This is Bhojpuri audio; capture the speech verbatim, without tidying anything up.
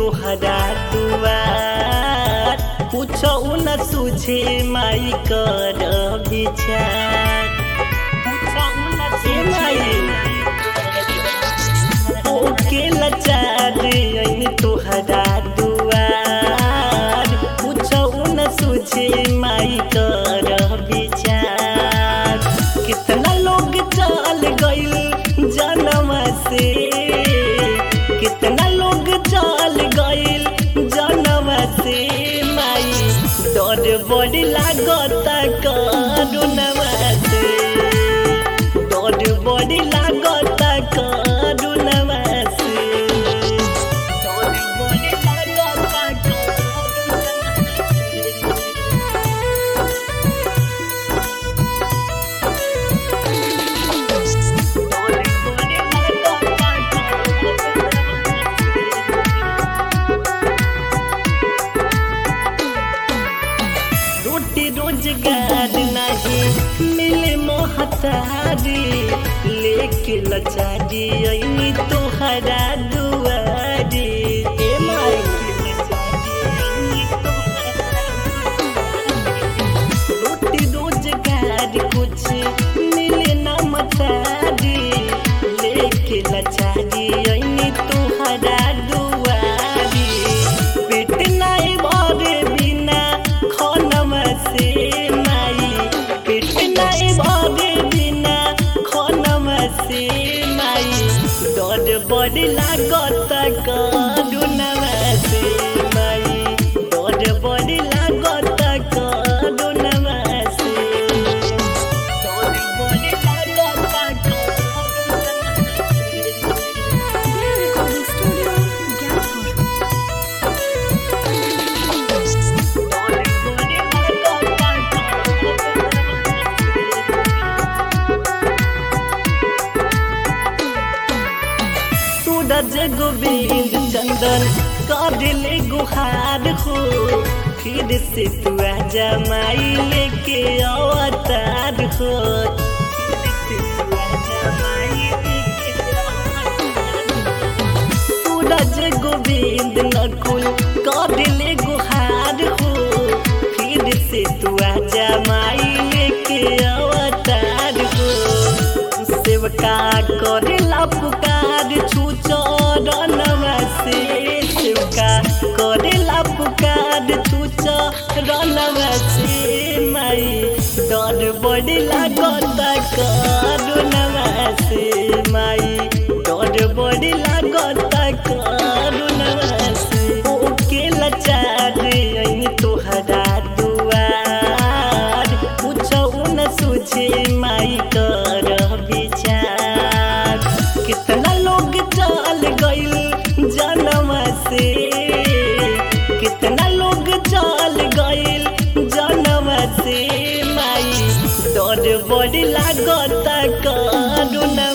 तोहरा दुआर पूछो न सूझे माई कर विचार ओके लाचार तोहरा दुआर पूछो न सूझे माई कर विचार कितना लोग चल गइल जन्म से कितना लोग चल गइल जन्म से माई डर बड़ी लागता करुणवा से डर बड़ी लागता करुणवा से डर बड़ी लागता रोजगार नहीं मिले मोहतारी लेके लचारी अइनी तोहरा दुआरी ए माई रोटी रोजगार कुछ मिले ना मतारी लेके लचारी अइनी तोहरा दुआरी पेट नहीं भरे बिना खनवा से डर बड़ी लागता करुणवा से माई डर बड़ी लागता करुणवा से डर बड़ी लागता सूरज गोविंद चंदन कादिले गुहार हो फिर से तू आजा माई लेके अवतार हो सूरज गोविंद नकुल कादिले गुहार हो फिर से तू आजा माई लेके अवतार हो सेवका करेला पुकार छू चरणवा से सेवका करेला पुकार छू चरणवा से माई डर बड़ी लागता करुणवा से माई डर बड़ी लागता करुणवा से ओके लाचार अइनी तोहरा दुआर पूछो न सूझे माई कर विचार कितना लोग चल गइल जन्म से कितना लोग चल गइल जन्म से माई डर बड़ी लागता करुणवा